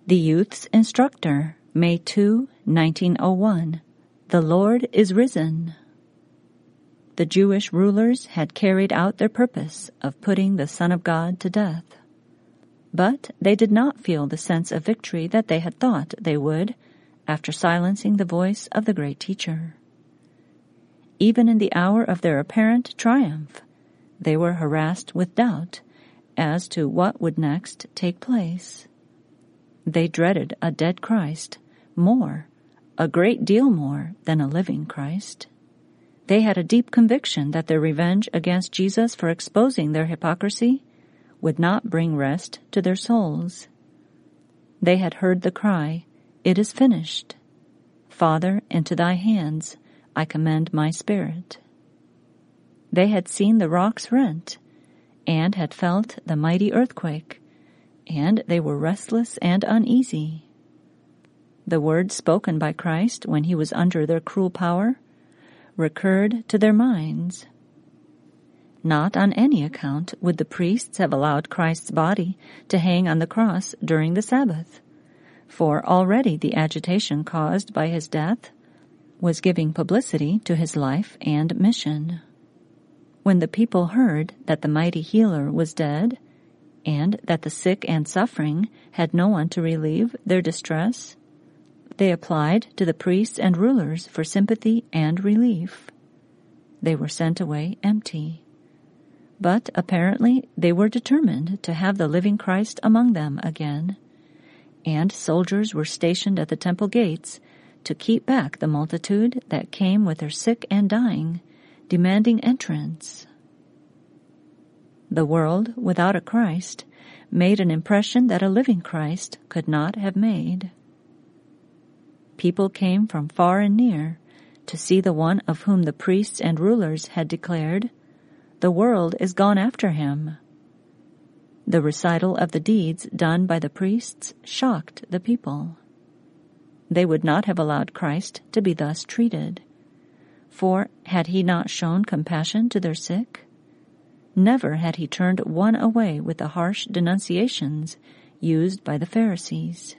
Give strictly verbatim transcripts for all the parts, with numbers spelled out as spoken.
The Youth's Instructor, May second, nineteen oh one. The Lord is risen. The Jewish rulers had carried out their purpose of putting the Son of God to death. But they did not feel the sense of victory that they had thought they would after silencing the voice of the great teacher. Even in the hour of their apparent triumph, they were harassed with doubt as to what would next take place. They dreaded a dead Christ more, a great deal more than a living Christ. They had a deep conviction that their revenge against Jesus for exposing their hypocrisy would not bring rest to their souls. They had heard the cry, "It is finished. Father, into thy hands I commend my spirit." They had seen the rocks rent, and had felt the mighty earthquake, and they were restless and uneasy. The words spoken by Christ when he was under their cruel power recurred to their minds. Not on any account would the priests have allowed Christ's body to hang on the cross during the Sabbath, for already the agitation caused by his death was giving publicity to his life and mission. When the people heard that the mighty healer was dead, and that the sick and suffering had no one to relieve their distress, they applied to the priests and rulers for sympathy and relief. They were sent away empty. But apparently they were determined to have the living Christ among them again, and soldiers were stationed at the temple gates to keep back the multitude that came with their sick and dying, demanding entrance. The world without a Christ made an impression that a living Christ could not have made. People came from far and near to see the one of whom the priests and rulers had declared, "The world is gone after him." The recital of the deeds done by the priests shocked the people. They would not have allowed Christ to be thus treated, for had he not shown compassion to their sick? Never had he turned one away with the harsh denunciations used by the Pharisees.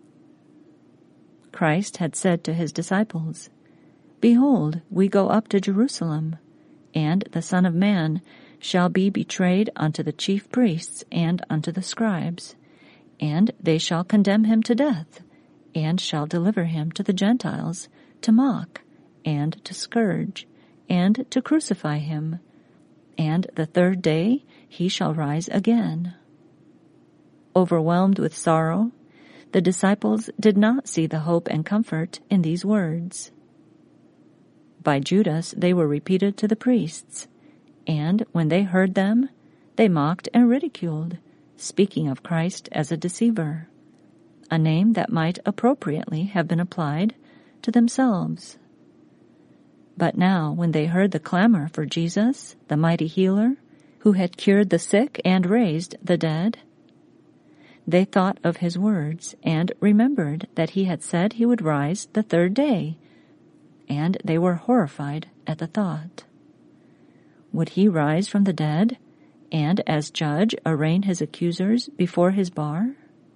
Christ had said to his disciples, "Behold, we go up to Jerusalem, and the Son of Man shall be betrayed unto the chief priests and unto the scribes, and they shall condemn him to death, and shall deliver him to the Gentiles to mock, and to scourge, and to crucify him, and the third day he shall rise again." Overwhelmed with sorrow, the disciples did not see the hope and comfort in these words. By Judas they were repeated to the priests, and when they heard them, they mocked and ridiculed, speaking of Christ as a deceiver, a name that might appropriately have been applied to themselves. But now, when they heard the clamor for Jesus, the mighty healer, who had cured the sick and raised the dead, they thought of his words and remembered that he had said he would rise the third day, and they were horrified at the thought. Would he rise from the dead and as judge arraign his accusers before his bar?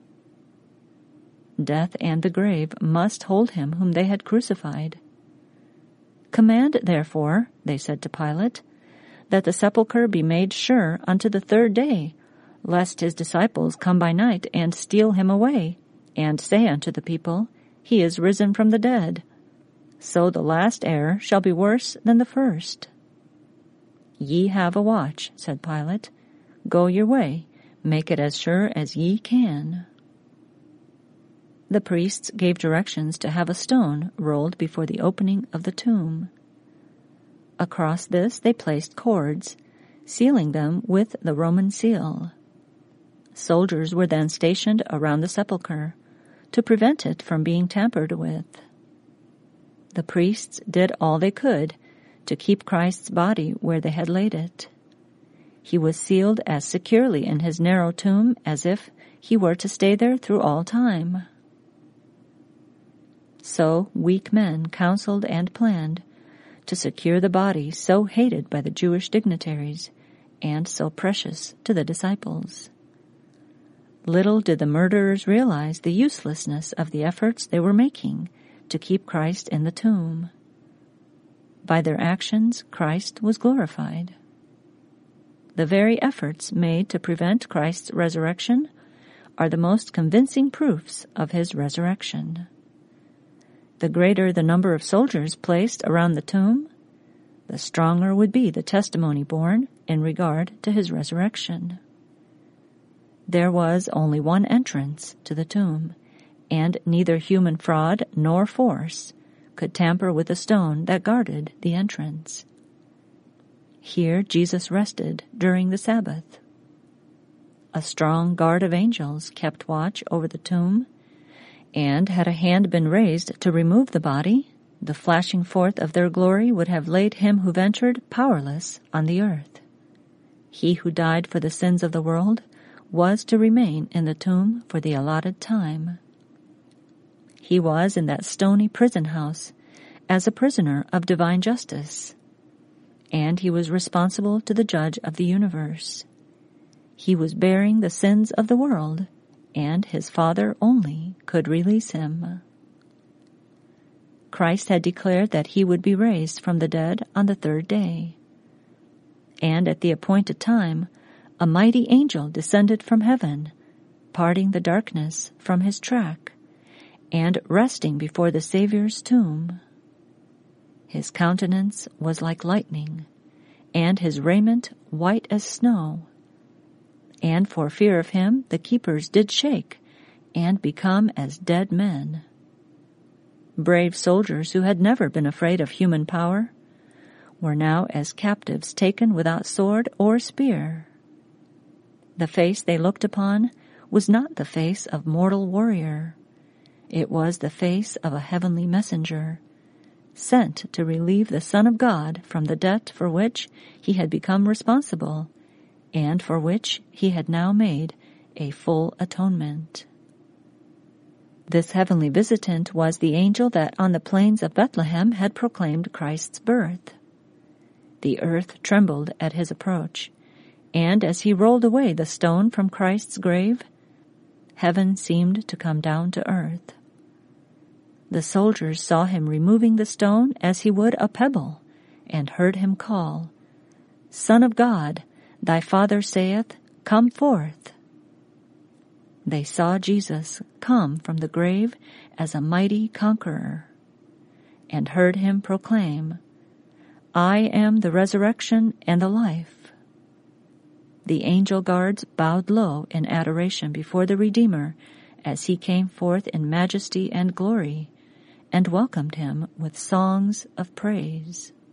Death and the grave must hold him whom they had crucified. "Command, therefore," they said to Pilate, "that the sepulchre be made sure unto the third day, lest his disciples come by night and steal him away, and say unto the people, He is risen from the dead. So the last error shall be worse than the first." "Ye have a watch," said Pilate. "Go your way, make it as sure as ye can." The priests gave directions to have a stone rolled before the opening of the tomb. Across this they placed cords, sealing them with the Roman seal. Soldiers were then stationed around the sepulchre to prevent it from being tampered with. The priests did all they could to keep Christ's body where they had laid it. He was sealed as securely in his narrow tomb as if he were to stay there through all time. So weak men counseled and planned to secure the body so hated by the Jewish dignitaries and so precious to the disciples. Little did the murderers realize the uselessness of the efforts they were making to keep Christ in the tomb. By their actions, Christ was glorified. The very efforts made to prevent Christ's resurrection are the most convincing proofs of his resurrection. The greater the number of soldiers placed around the tomb, the stronger would be the testimony borne in regard to his resurrection. There was only one entrance to the tomb, and neither human fraud nor force could tamper with the stone that guarded the entrance. Here Jesus rested during the Sabbath. A strong guard of angels kept watch over the tomb, and had a hand been raised to remove the body, the flashing forth of their glory would have laid him who ventured powerless on the earth. He who died for the sins of the world was to remain in the tomb for the allotted time. He was in that stony prison house as a prisoner of divine justice, and he was responsible to the judge of the universe. He was bearing the sins of the world, and his Father only could release him. Christ had declared that he would be raised from the dead on the third day. And at the appointed time, a mighty angel descended from heaven, parting the darkness from his track, and resting before the Savior's tomb. His countenance was like lightning, and his raiment white as snow. And for fear of him the keepers did shake, and become as dead men. Brave soldiers who had never been afraid of human power were now as captives taken without sword or spear. The face they looked upon was not the face of mortal warrior. It was the face of a heavenly messenger, sent to relieve the Son of God from the debt for which he had become responsible, and for which he had now made a full atonement. This heavenly visitant was the angel that on the plains of Bethlehem had proclaimed Christ's birth. The earth trembled at his approach, and as he rolled away the stone from Christ's grave, heaven seemed to come down to earth. The soldiers saw him removing the stone as he would a pebble, and heard him call, "Son of God, thy Father saith, Come forth." They saw Jesus come from the grave as a mighty conqueror, and heard him proclaim, "I am the resurrection and the life." The angel guards bowed low in adoration before the Redeemer as he came forth in majesty and glory, and welcomed him with songs of praise.